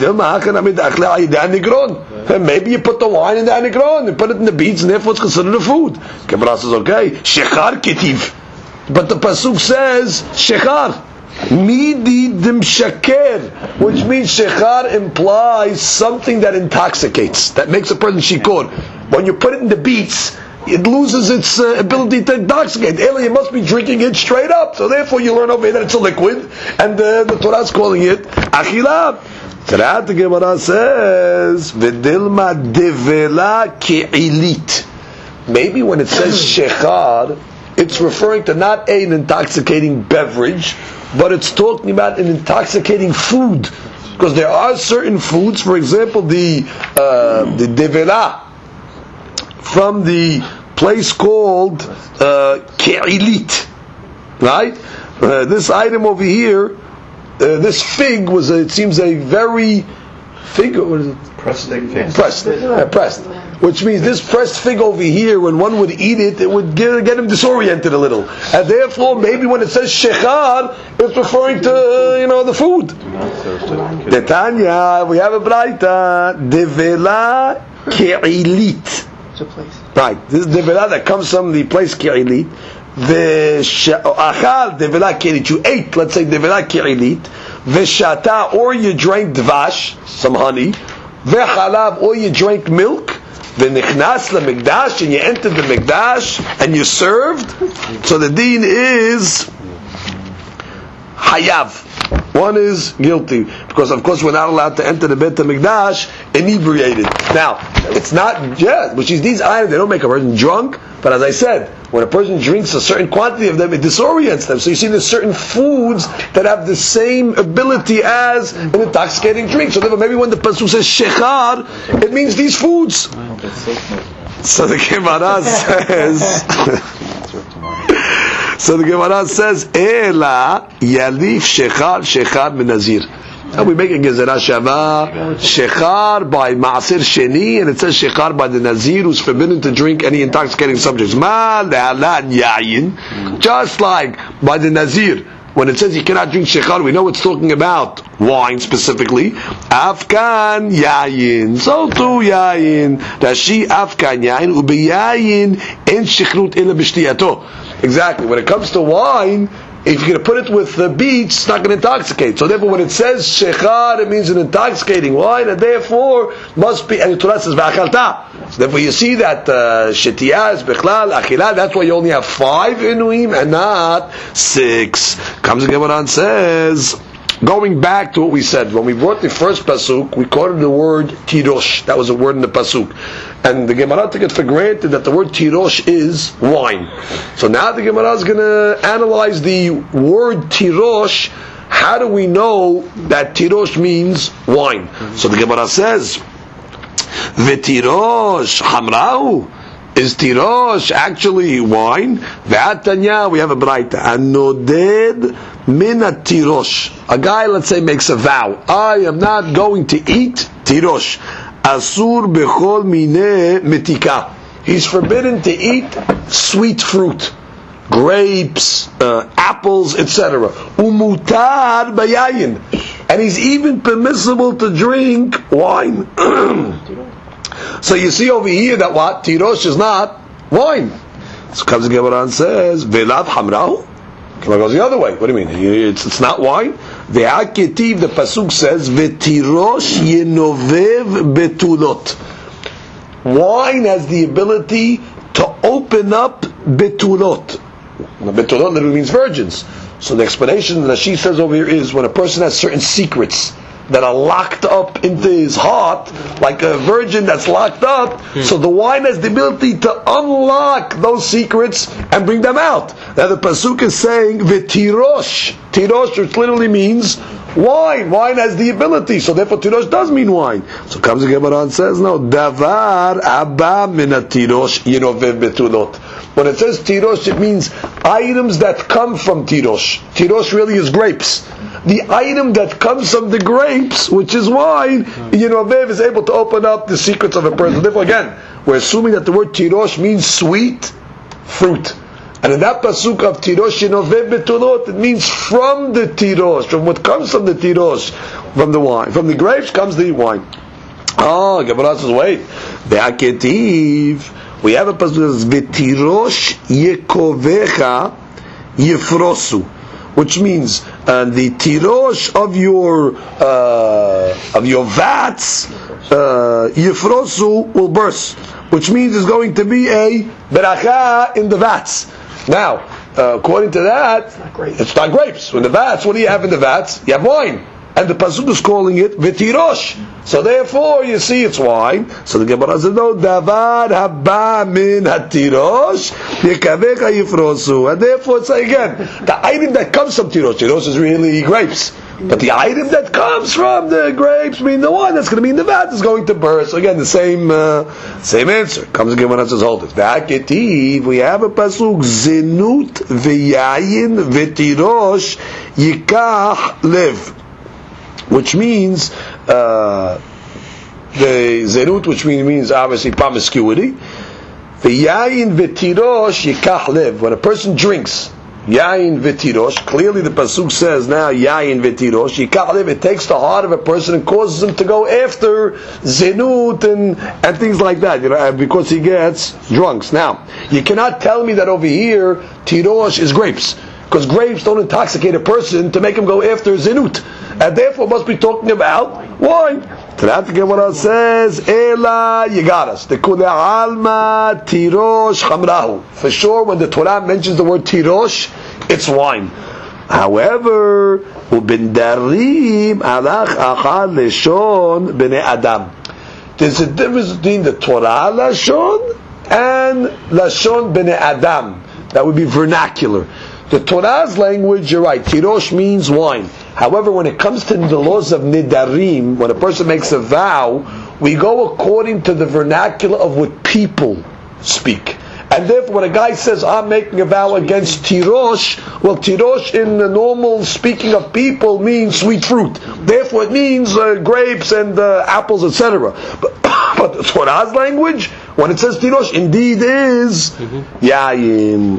Maybe you put the wine in the anigron and put it in the beets, and therefore it's considered a food. Gemara says, okay, shechar kitiv. But the pasuk says shechar. Midi dimshaker, which means shechar implies something that intoxicates, that makes a person shikor. When you put it in the beets, it loses its uh, ability to intoxicate. You must be drinking it straight up. So therefore you learn over here that it's a liquid, and uh, the Torah is calling it achila. Tarat the Gemara says, V'dilma devela ke'ilit. Maybe when it says shechar, it's referring to not an intoxicating beverage, but it's talking about an intoxicating food. Because there are certain foods, for example, the uh, the devela, from the place called uh, Ke'ilit, right? Uh, this item over here, uh, this fig was, a, it seems, a very fig. What is it? Pressed fig. Pressed, uh, pressed. Which means this pressed fig over here, when one would eat it, it would get, get him disoriented a little, and therefore maybe when it says shechar, it's referring to uh, you know the food. Netanya, we have a braita devela ke'ilit. Right, this is devela that comes from the place Ke'ilit. V'achal devela ke'ilit. You ate, let's say, devela ke'ilit. V'shata, or you drank dvash, some honey. V'chalav, or you drank milk. V'nichnas l'mikdash, and you entered the mikdash, and you served. So the deen is hayav. One is guilty, because of course we're not allowed to enter the Beit HaMikdash inebriated. Now, it's not, yeah, which is these items, they don't make a person drunk, but as I said, when a person drinks a certain quantity of them, it disorients them. So you see there's certain foods that have the same ability as an intoxicating drink. So therefore, maybe when the pasuk says shechar, it means these foods. So the Gemara says... So the Gemara says, Ela yalif shechar shechar minazir. And we make a gezerah shava shechar by Maaser Sheni, and it says shechar by the Nazir, who's forbidden to drink any intoxicating subjects. Ma le'alan yayin, just like by the Nazir. When it says you cannot drink shechar, we know it's talking about wine specifically. Afkan yayin, so too yayin. Rashi afkan yayin ubi yayin en shichrut ila b'shtiyato. Exactly. When it comes to wine, if you're going to put it with the beets, it's not going to intoxicate. So therefore, when it says shechar, it means an intoxicating wine, and therefore must be. And the Torah says v'achalta. So therefore, you see that shetiyah is bechlal achila. That's why you only have five inuim and not six. Comes the Gemara and says, going back to what we said when we brought the first pasuk, we quoted the word tirosh. That was a word in the pasuk. And the Gemara took it for granted that the word tirosh is wine. So now the Gemara is going to analyze the word tirosh. How do we know that tirosh means wine? So the Gemara says, "V'tirosh hamrau." Is tirosh actually wine? V'atanya, we have a braita. Anoded min tirosh. A guy, let's say, makes a vow. I am not going to eat tirosh. Asur bechol mine metika. He's forbidden to eat sweet fruit, grapes, uh, apples, et cetera. Umutar bayayin. And he's even permissible to drink wine. So you see over here that what? Tirosh is not wine. So comes the Gemara and says, Velav hamrahu? Gemara goes the other way. What do you mean? It's, it's not wine? Ve'aketiv, the pasuk says, Vetirosh yenovev betulot. Wine has the ability to open up betulot. Now, betulot literally means virgins. So the explanation that she says over here is when a person has certain secrets that are locked up into his heart, like a virgin that's locked up, hmm. so the wine has the ability to unlock those secrets and bring them out. Now the pasuk is saying v'tirosh, tirosh, which literally means wine. Wine has the ability, so therefore tirosh does mean wine. So comes the Gemara and says, no, davar abba min tirosh yinovev betulot. When it says tirosh, it means items that come from tirosh. Tirosh really is grapes. The item that comes from the grapes, which is wine, Yinovev is able to open up the secrets of a person. Therefore, again, we're assuming that the word tirosh means sweet fruit. And in that pasuk of tirosh Yinovev betulot, it means from the tirosh, from what comes from the tirosh, from the wine. From the grapes comes the wine. Oh, Gemara says, wait. Be'aketiv. We have a pasuk that says, V'tirosh yekovecha yefrosu. Which means uh, the tirosh of your uh, of your vats uh, yifrosu will burst, which means there's going to be a beracha in the vats. Now, uh, according to that, it's not, grapes. it's not grapes. In the vats, what do you have in the vats? You have wine, and the pasuk is calling it v'tirosh. So therefore, you see, it's wine. So the Gemara says, no, davar haba min hatirosh yekavecha yifrosu. And therefore, it's like, again, the item that comes from tirosh, tirosh is really grapes. But the item that comes from the grapes, mean the one that's going to be in the vat, is going to burst. So again, the same uh, same answer. Comes the Gemara and says, hold it. V'aketiv, we have a pasuk, zenut v'yayin v'tirosh yikach lev. Which means uh, the zenut, which means, means obviously promiscuity. The yayin v'tirosh yikach lev. When a person drinks yayin v'tirosh, clearly the pasuk says now yayin v'tirosh yikach lev. It takes the heart of a person and causes him to go after zenut and and things like that, you know, because he gets drunk. Now you cannot tell me that over here tirosh is grapes, because grapes don't intoxicate a person to make him go after zenut. And therefore must be talking about wine. To that the Gemara says, Ela, you got us. The Kule Alma Tirosh Chamrahu. For sure, when the Torah mentions the word Tirosh, it's wine. However, Ubindarim Alach Achal Leshon Bnei Adam. There's a difference between the Torah Lashon and Lashon Bnei Adam. That would be vernacular. The Torah's language, you're right, Tirosh means wine. However, when it comes to the laws of Nidarim, when a person makes a vow, we go according to the vernacular of what people speak. And therefore, when a guy says, I'm making a vow against Tirosh, well, Tirosh in the normal speaking of people means sweet fruit. Therefore, it means uh, grapes and uh, apples, et cetera. But, but the Torah's language, when it says Tirosh, indeed is mm-hmm. Yayin.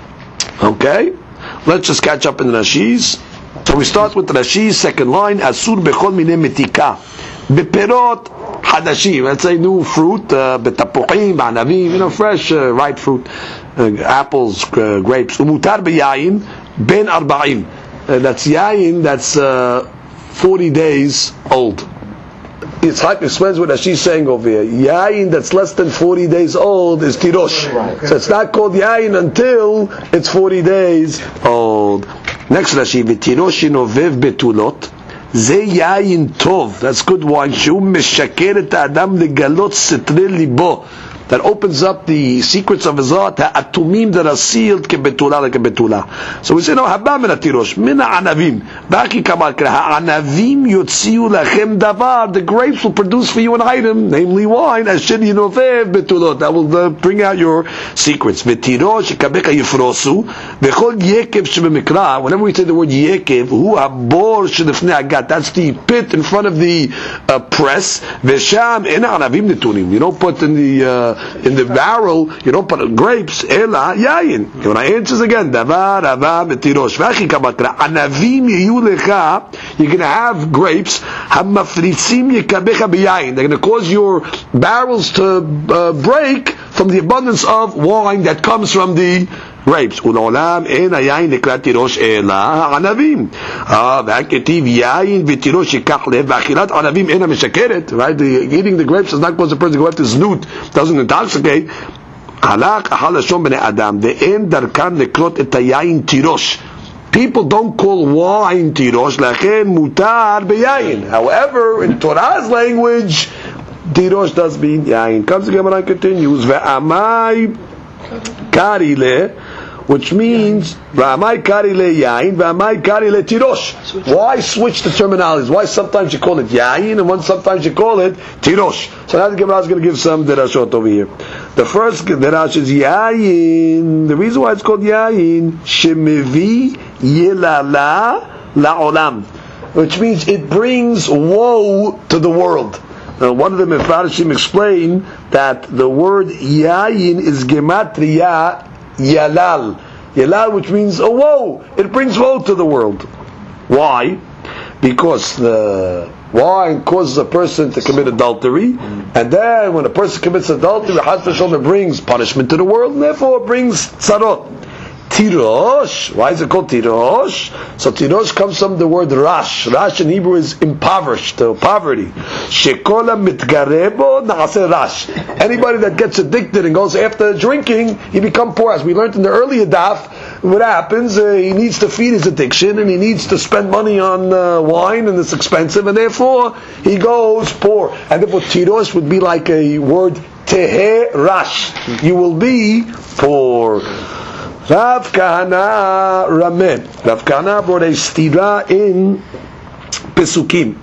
Okay? Let's just catch up in the Rashi's. So we start with Rashi's second line, Asur bechol mine metika. Beperot hadashim. Let's say new fruit, uh, betapuchim, banavim, you know, fresh, uh, ripe fruit, uh, apples, uh, grapes. Umutar beyayin, ben arba'im. Uh, that's yayin, that's uh, forty days old. It's like explains what Rashi's saying over here. Yayin that's less than forty days old is tirosh. So it's not called yayin until it's forty days old. Next Rashi, v'tirosh yinovev betulot, ze yayin tov. That's good wine. Shu meshaker et adam legalot setre libo. that opens up the secrets of Zot, ha'atumim that are sealed kebetula like a betula. So we say, no, haba min hatirosh, min ha'anavim. Baki kamal kra, ha'anavim yotziu lachem davar. The grapes will produce for you an item, namely wine, asher yinofev betulot. That will uh, bring out your secrets. V'tirosh kabecha yifrosu, v'chol yekev shebemikra. Whenever we say the word yekev, hu habor shedefnei agat. That's the pit in front of the uh, press. V'sham ena anavim netunim. You don't put in the uh, in the barrel, you don't put grapes. Ela yayin. When I answers again, davar ava v'tirosh v'achi kamakra anavim yiyu lecha. You're going to have grapes. Hamafritzim yekabecha b'yayin. They're going to cause your barrels to uh, break from the abundance of wine that comes from the grapes. Ulolam en hayayin nekrat tirosh ela ha'anavim. Ah, v'aketiv yayin v'tirosh yikach lev v'achilat anavim ena meshakeret. Right? The, eating the grapes does not cause a person to go after znut. Doesn't intoxicate. Halak achal hashon b'nei adam ve'en darkan lekrot et hayayin tirosh. People don't call wine tirosh, lachen mutar beyayin. However, in Torah's language, tirosh does mean yayin. Comes again when I continues, ve'amai karile, which means ve'amai karile yayin, ve'amai karile tirosh. Why switch the terminologies? Why sometimes you call it yayin and one sometimes you call it tirosh? So now the Gemara is going to give some derashot over here. The first derash is yayin. The reason why it's called yayin, shemivi yelala la'olam, which means it brings woe to the world. Now, one of the Mefarshim explain that the word yayin is gematria yalal. Yalal, which means a woe. It brings woe to the world. Why? Because the wine causes a person to commit adultery, and then when a person commits adultery, it brings punishment to the world, and therefore it brings tzarot. Tirosh, why is it called tirosh? So tirosh comes from the word rash. Rash in Hebrew is impoverished, uh, poverty. Shekola mitgarebo naase rash. Anybody that gets addicted and goes after drinking, he becomes poor. As we learned in the earlier daf, what happens? Uh, he needs to feed his addiction, and he needs to spend money on uh, wine, and it's expensive, and therefore he goes poor. And therefore tirosh would be like a word tehe rash. You will be poor. Rav Kahana Rameh. Rav Kahana brought a stira in Pesukim.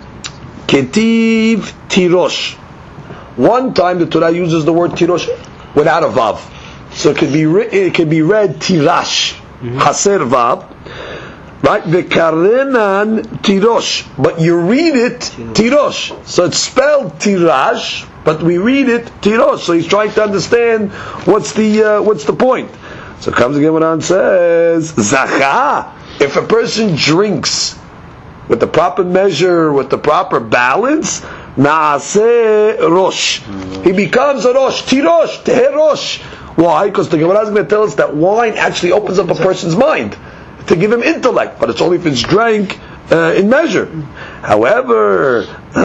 Ketiv tirosh. One time the Torah uses the word tirosh without a vav, so it could be re- it could be read tirash, haser vav, right? Vekarenan tirosh, but you read it tirosh, so it's spelled tirash, but we read it tirosh. So he's trying to understand what's the uh, what's the point. So it comes again when on says zacha. If a person drinks with the proper measure, with the proper balance, naaseh rosh, he becomes a rosh, tirosh, tehe rosh. Why? Because the Gemara is going to tell us that wine actually opens up a person's mind to give him intellect, but it's only if it's drank uh, in measure. However,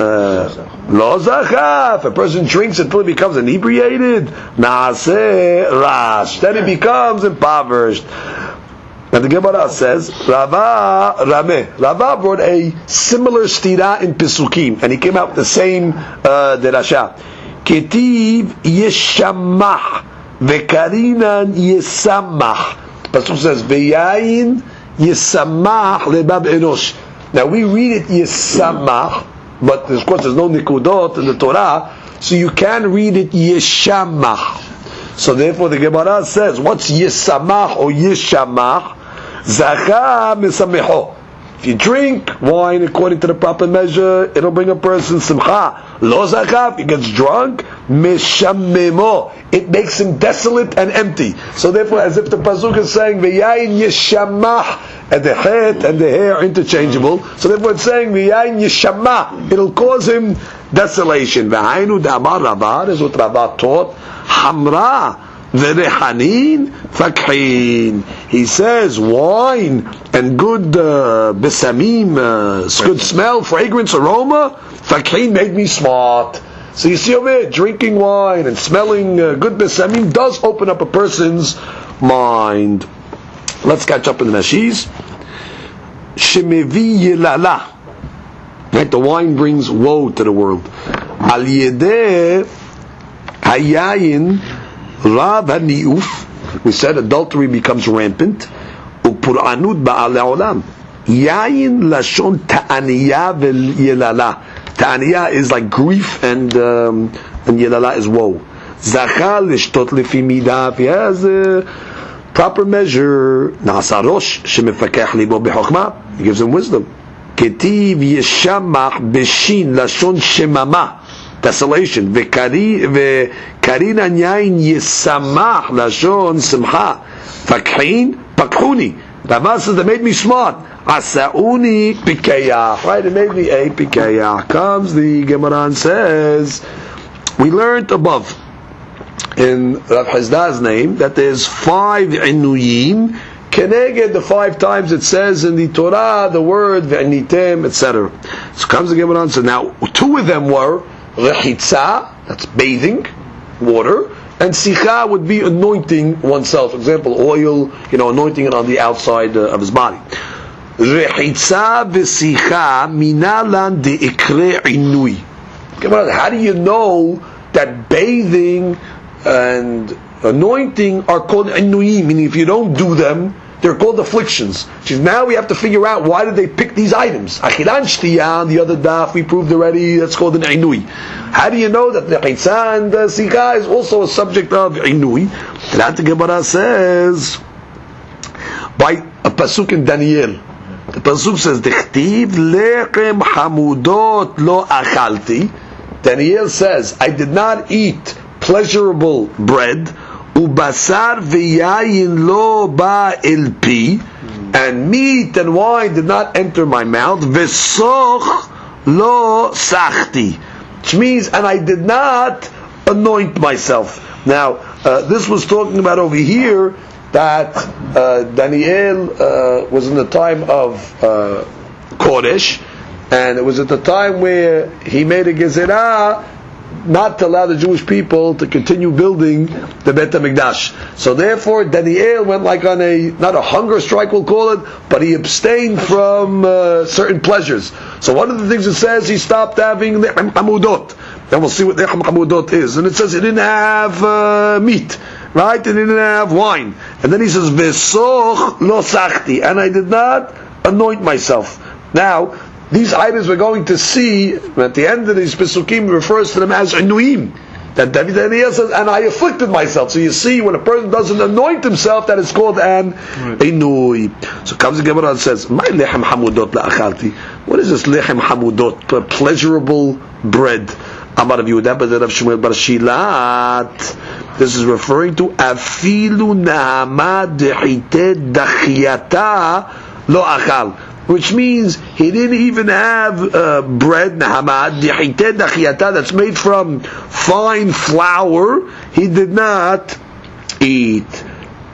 lo zacha, if a person drinks until he becomes inebriated, naaseh rash, then he becomes impoverished. And the Gemara says, Rava Rameh. Rava brought a similar stira in Pesukim, and he came out with the same uh, derasha. Ketiv yeshamah vekarinan yesamah. Pasuk says, Veyayin yesamah lebab enosh. Now we read it yesamah, but of course there's no nikudot in the Torah, so you can read it yeshamah. So therefore the Gemara says, what's yesamah or yeshamah? Zacha misameho. If you drink wine according to the proper measure, it'll bring a person simcha. Lo zacha, if he gets drunk, mishamemo. It makes him desolate and empty. So therefore, as if the pasuk is saying, v'yayin yeshamah, and the het and the hair are interchangeable. So therefore it's saying, v'yayin yeshamah, it'll cause him desolation. V'hainu da'amar Rava, is what Rava taught, hamra, v'rehanin, fakhin. He says wine and good uh, besamim, uh, good smell, fragrance, aroma, fakhin made me smart. So you see over here, drinking wine and smelling uh, good besamim does open up a person's mind. Let's catch up in the Nashiz. Shemevi yelala. Right, the wine brings woe to the world. Al yedeh Hayayin Rav Haniuf. We said adultery becomes rampant. Upur'anud ba'al ha'olam. Yayin lashon ta'aniya vel yelala. Ta'aniya is like grief, and um, and yelala is woe. Zachal lishtot lefi midah. He has a proper measure. Na'asa rosh shemefakech libo b'chokmah. He gives him wisdom. Ketiv yeshamach b'shin lashon shemama. Desolation. Vekarina nyayin yisamach lashon simcha. Fakhin pakhuni. Rava says that made me smart. Asauni pikayah. Right, it made me a pikayah. Comes the Gemara and says, we learned above in Rav Hizda's name that there's five inuyim keneged the five times it says in the Torah the word ve'nitem, et cetera. So comes the Gemara and says, now two of them were rechitza, that's bathing, water, and sicha would be anointing oneself. For example, oil, you know, anointing it on the outside uh, of his body. Rechitza v'sicha minalan de'ikre inui. How do you know that bathing and anointing are called inui? Meaning, if you don't do them, they're called afflictions. Now we have to figure out why did they pick these items. Achilan shtiyah, the other daf we proved already, that's called an inui. How do you know that the Rechitza and the Sicha is also a subject of inui? That the Gemara says by a pasuk in Daniel. The pasuk says, "Dichtiv lechem hamudot lo achalti." Daniel says, "I did not eat pleasurable bread." Ubasar v'yayin lo ba el pi, and meat and wine did not enter my mouth. V'soch lo sachti, which means, and I did not anoint myself. Now, uh, this was talking about over here that uh, Daniel uh, was in the time of uh, Kodesh, and it was at the time where he made a gezerah not to allow the Jewish people to continue building the Beit HaMikdash. So therefore, Daniel went like on a, not a hunger strike we'll call it, but he abstained from uh, certain pleasures. So one of the things it says, he stopped having lechem hamudot. And we'll see what lechem hamudot is. And it says he didn't have uh, meat, right? He didn't have wine. And then he says, V'soch lo sachti, and I did not anoint myself. Now, these items we're going to see at the end of these Pesukim refers to them as Inuim. That David Daniel says, and I afflicted myself. So you see, when a person doesn't anoint himself, that is called an Inui. So comes the Gemara and says, "My lechem hamudot la'achalti." What is this lechem hamudot? Pleasurable bread. Amar Rav Yehuda ben Rav Shmuel bar Shilat. This is referring to afilu nahama dechite dachiyata lo achal. Which means he didn't even have uh, bread, that's made from fine flour. He did not eat.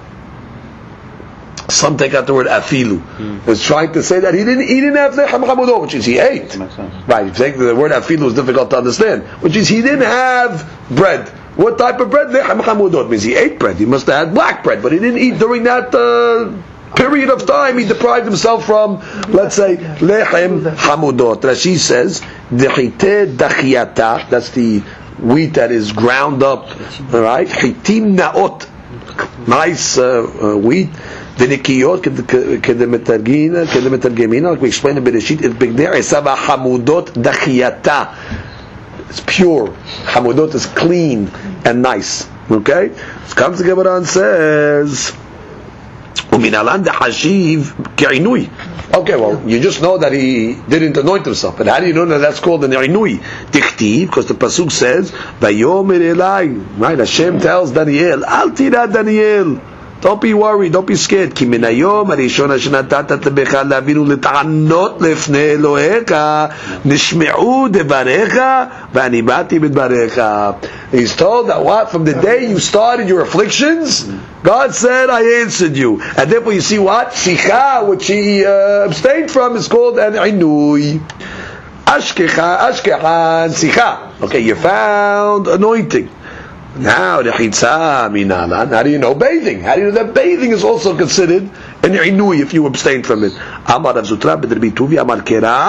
Some take out the word afilu. Mm. It's trying to say that he didn't, he didn't have lechem hamudot, which is he ate. Right, if you think the word afilu is difficult to understand, which is he didn't have bread. What type of bread? Lechem hamudot means he ate bread. He must have had black bread, but he didn't eat during that uh, period of time. He deprived himself from, let's say, lechem hamudot. Rashi says, dechite dachiyata, that's the wheat that is ground up, all right? Chitim naot, nice uh, uh, wheat. V'nikiyot kedemetargina, kedemetargemina, like we explained in Bereshit, it's bigdei esava hamudot dachiyata. It's pure. Hamudot is clean and nice. Okay? So comes the Gemara and says, "Uminalan dehashiv ke'inui." Okay, well, you just know that he didn't anoint himself. But how do you know that that's called an inui? Tichtiv, because the pasuk says, "Vayomer elai." Right? Hashem tells Daniel, "Al tira Daniel. Don't be worried, don't be scared. כי מן היום הראשון אשר נתת לבך לאבינו לטענות לפני אלוהיך נשמעו דבריך ואני באתי בדבריך." He's told that what? From the day you started your afflictions, God said, I answered you. And therefore you see what? Sicha, which he uh, abstained from, is called an inui. Ashkecha, ashkecha, sicha. Okay, you found anointing. Now, the chitza minalan. How do you know bathing? How do you know that bathing is also considered an inui if you abstain from it? Amar Rav Zutra ben Rabbi Tuvi Amar Kera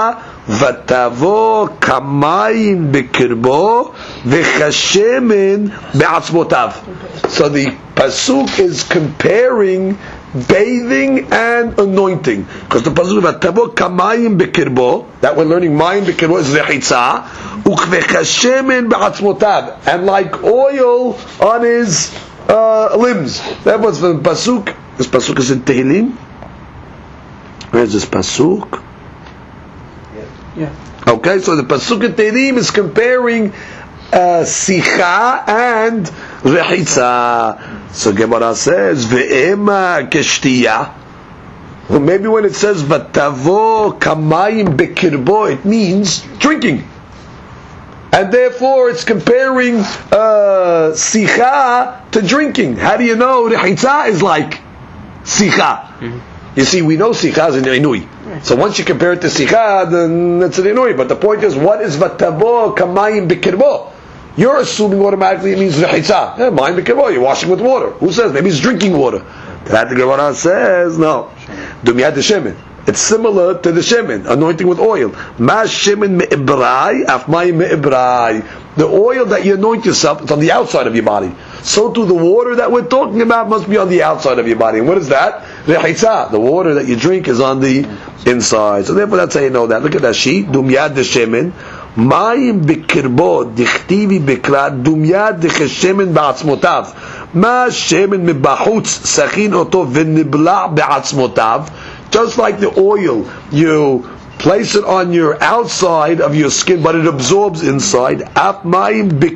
ותבוא כמים בקרבו וכשמן בעצמותיו. So the pasuk is comparing bathing and anointing, because the pasuk ותבוא כמים בקרבו, that we're learning מים בקרבו is רחיצה, וכשמן בעצמותיו, and like oil on his uh, limbs. That was the pasuk. This pasuk is in Tehillim. Where's this pasuk? Yeah. Okay, so the pasuk in Tehillim is comparing uh, sicha and rechitza. So Gemara says ve'ema keshtiya. Well, maybe when it says vatavo kamayim bekirbo, it means drinking, and therefore it's comparing uh, sicha to drinking. How do you know rechitza is like sicha? Mm-hmm. You see, we know sicha is an inui. So once you compare it to sicha, then it's an inui. But the point is, what is vatavo kamayim bekirbo? You're assuming automatically it means rechitza. Yeah, mayim bekirbo, you're washing with water. Who says? Maybe it's drinking water. That the Gemara says, no. Dumiyad the shemen. It's similar to the shemen, anointing with oil. Ma shemen me'ibrai, af mayim me'ibrai. The oil that you anoint yourself, it's on the outside of your body. So too the water that we're talking about must be on the outside of your body. And what is that? Rechitza. The water that you drink is on the inside. So therefore that's how you know that. Look at that sheet. Dumiyad the shemen. Mayim bikirbo dichtivi bikra dumiyad decheshemen ba'atzmotav. Ma shemen mebachutz sachin oto v'nibla be'atzmotav. Just like the oil, you place it on your outside of your skin, but it absorbs inside. When the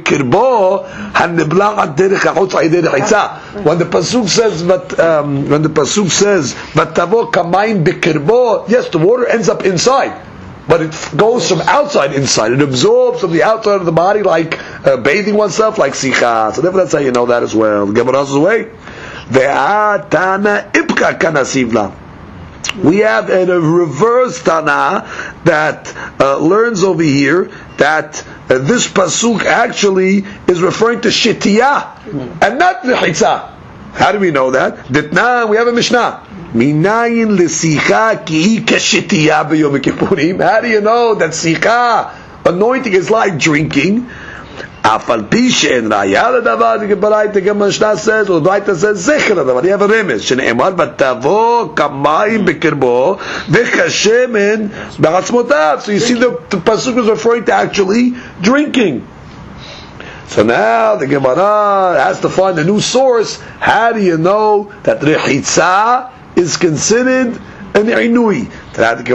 pasuk says, but um, when the pasuk says, "Vatavo kamayim bikirbo," yes, the water ends up inside, but it goes from outside inside. It absorbs from the outside of the body, like uh, bathing oneself, like sicha. So therefore, that's how you know that as well. The Gemara's way. Ve'atana ipka kanasivla. We have a reverse Tana that uh, learns over here that uh, this pasuk actually is referring to shitiyah and not rechitza. How do we know that? Ditna, we have a Mishnah. Minayin lesicha ki kashitiyah b'yom kippurim. How do you know that sicha, anointing, is like drinking? Afal pi she'en raya l'davar, the Mishnah says, or the Braita says, zecher l'davar. You have a remes. Shene'emar vatavo kamayim b'kirbo v'chashemen b'atzmotav. So you see the, the pasuk is referring to actually drinking. So now the Gemara has to find a new source. How do you know that rechitza is considered an inui? He says you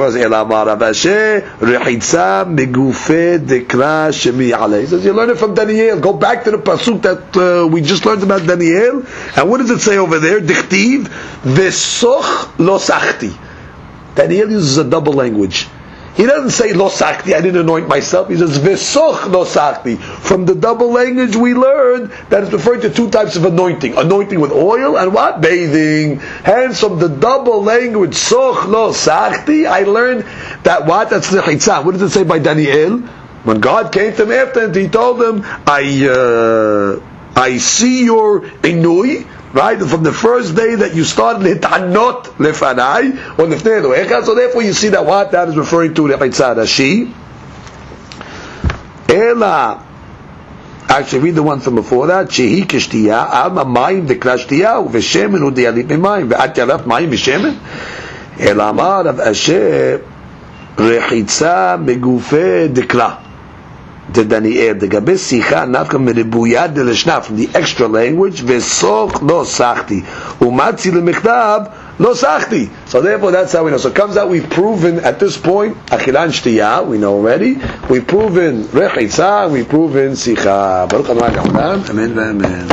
learn it from Daniel. Go back to the pasuk that uh, we just learned about Daniel, and what does it say over there? Dichtiv v'soch lo sachti. Daniel uses a double language. He doesn't say lo sakti, I didn't anoint myself. He says v'soch lo sakti. From the double language we learned that it's referring to two types of anointing. Anointing with oil and what? Bathing. Hence from the double language soch lo sakti, I learned that what? That's rechitza. What does it say by Daniel? When God came to him after and he told him, I uh, I see your inui, right? From the first day that you started letanot lefanai or lefnei Elohecha. So therefore you see that what that is referring to rechitza. Rashi. Ela. Actually, read the one from before that. Shehi kishtiya alma mayim dekrashtiya uveshemen udiyalit mayim ve'at yalaf mayim v'shemen. Ela amar Rav Asher rechitza megufe dekra. The Daniel, the Gabes Sicha, Nafka Meribuyad de Leshna, from the extra language, Vesoch lo Sachti, Umatzi le Mechtab lo Sachti. So therefore, that's how we know. So it comes out, we've proven at this point, Achilan Shtiyah, we know already. We've proven Rechitza, we've proven Sicha. Baruch Adonai Amen, Amen.